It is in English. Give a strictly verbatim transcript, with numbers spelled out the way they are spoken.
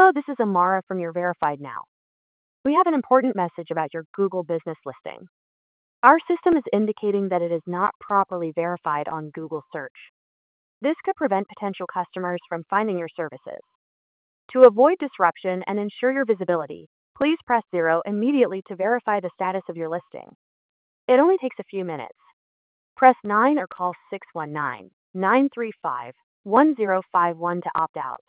Hello, this is Amara from your Verified Now. We have an important message about your Google business listing. Our system is indicating that it is not properly verified on Google search. This could prevent potential customers from finding your services. To avoid disruption and ensure your visibility, please press zero immediately to verify the status of your listing. It only takes a few minutes. Press nine or call six one nine, nine three five, one zero five one to opt out.